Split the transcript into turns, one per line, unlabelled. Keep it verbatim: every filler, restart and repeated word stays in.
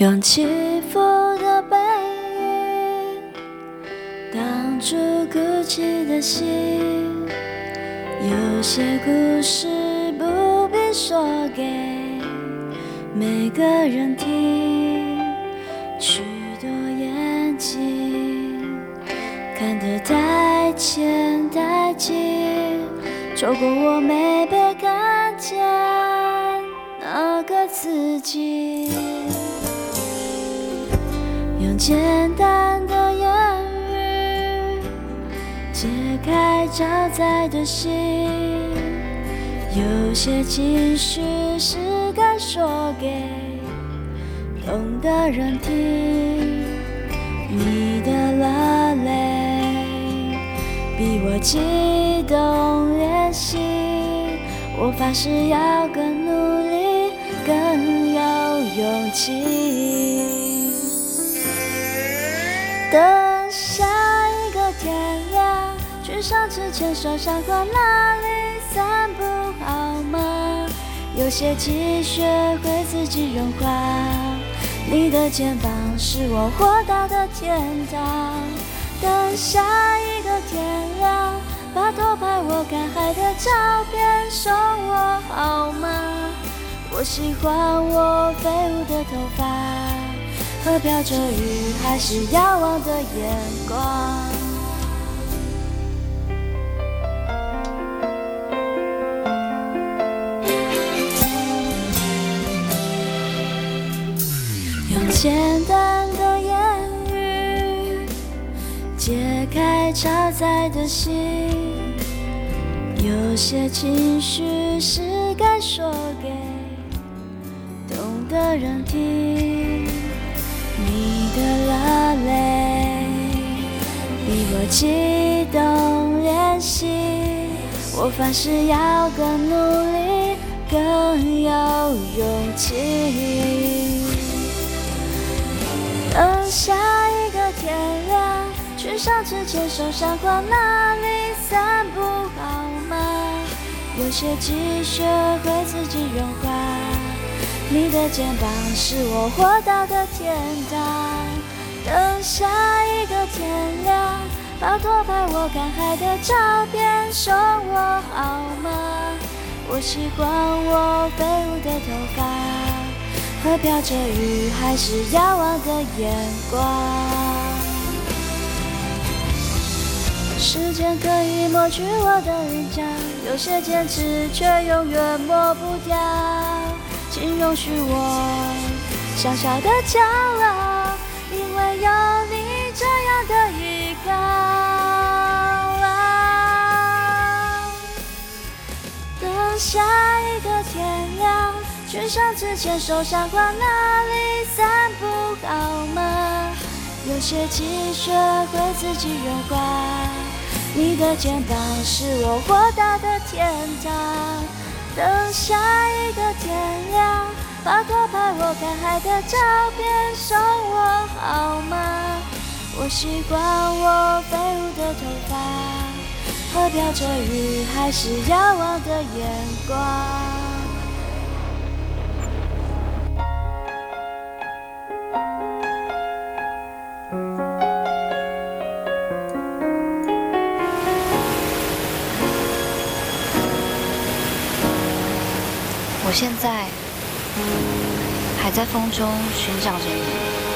用起伏的背影挡住哭泣的心，有些故事不必说给每个人听，许多眼睛看得太浅太近，错过我没被看见那个自己。用简单的言语解开超载的心，有些情绪是该说给懂的人听。你的落泪比我激动练习，我发誓要更努力更有勇气。等下一个天亮，去上次牵手上过那里散步好吗？有些积雪会自己融化，你的肩膀是我活到的天堂。等下一个天亮，把偷拍我看海的照片送我好吗？我喜欢我飞舞的头发和飘着雨还是遥望的眼光。用简单的言语解开超载的心，有些情绪是该说给懂的人听。你的落泪比我激动练习，我发誓要更努力更有勇气。等下一个天亮，去上次牵手上过那里散步好吗？有些积雪会自己融化，你的肩膀是我活到的天堂。等下一个天亮，把偷拍我看海的照片送我好吗？我喜欢我飞舞的头发和飘着雨还是遥望的眼光。时间可以抹去我的棱角，有些坚持却永远抹不掉，请容许我小小的骄傲，因为有你这样的依靠。等下一个天亮，去上次牵手上过那里散步好吗？有些积雪会自己融化，你的肩膀是我活到的天堂。等下一个天亮，把偷拍我看海的照片送我好吗？我习惯我飞舞的头发和飘着雨还是遥望的眼光。
我现在还在风中寻找着你。